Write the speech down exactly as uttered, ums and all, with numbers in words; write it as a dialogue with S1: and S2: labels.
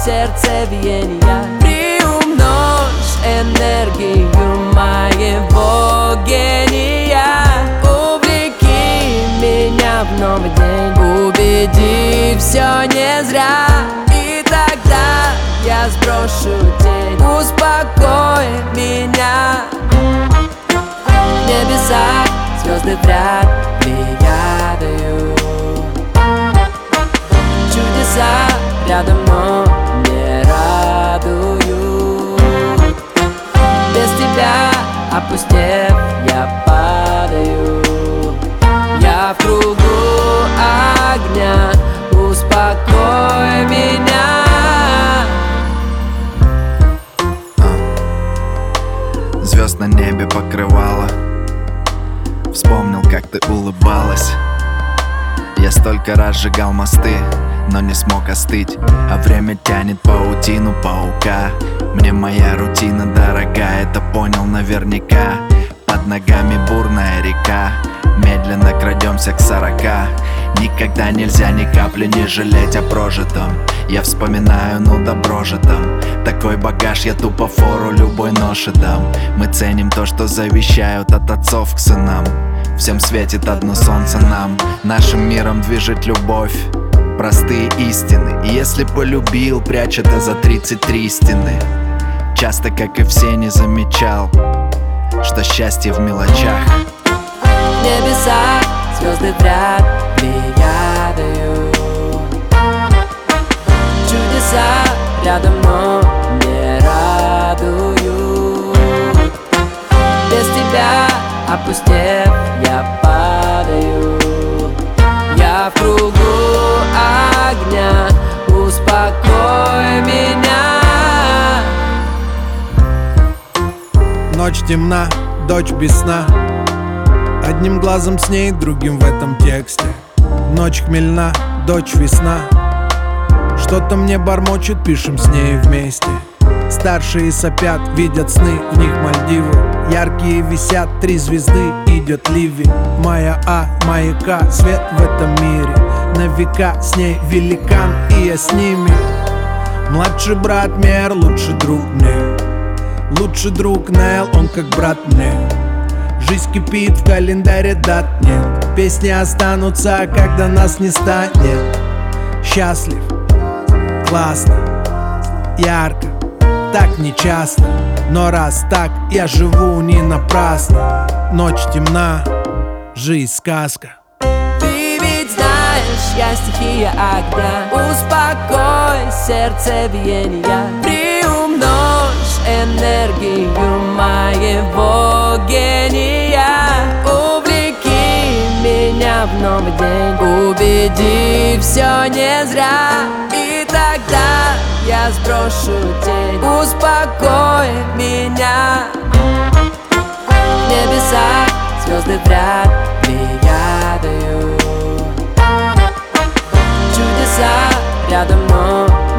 S1: сердцебиения. Приумножь энергию моего гения. Увлеки меня в новый день, убеди, все не зря. И тогда я сброшу тень, успокой меня. В небесах звезды в ряд плеядою. Чудеса рядом, но не радуют. Без тебя, опустев, я падаю. Я в кругу огня, успокой меня.
S2: Звезд на небе покрывало. Вспомнил, как ты улыбалась. Я столько раз сжигал мосты, но не смог остыть. А время тянет паутину паука. Мне моя рутина дорога, это понял наверняка. Под ногами бурная река, медленно крадемся к сорока. Никогда нельзя ни капли не жалеть о прожитом. Я вспоминаю, ну добро же там. Такой багаж, я тупо фору любой ноше дам. Мы ценим то, что завещают от отцов к сынам. Всем светит одно солнце нам. Нашим миром движет любовь, простые истины. И если полюбил, прячь это за тридцать три стены. Часто, как и все, не замечал, что счастье в мелочах.
S1: В небесах звезды в ряд плеядою. Чудеса рядом, но не радуют. Без тебя, опустев, я падаю. Я в кругу огня, успокой меня.
S3: Ночь темна, дочь без сна. Одним глазом с ней, другим в этом тексте. Ночь хмельна, дочь весна. Что-то мне бормочет, пишем с ней вместе. Старшие сопят, видят сны, в них Мальдивы. Яркие висят, три звезды, идет ливень. Моя А, маяка, свет в этом мире. На века с ней великан, и я с ними. Младший брат Мер, лучший друг мне. Лучший друг Нел, он как брат мне. Жизнь кипит, в календаре дат нет. Песни останутся, когда нас не станет. Счастлив, классно, ярко, так нечасто. Но раз так, я живу не напрасно. Ночь темна, жизнь сказка.
S1: Ты ведь знаешь, я стихия огня. Успокой сердцебиения. Приумножь энергию моего гения. Увлеки меня в новый день, убеди, все не зря. И тогда я сброшу тень, успокой меня. В небесах звезды в ряд плеядою. Чудеса рядом, но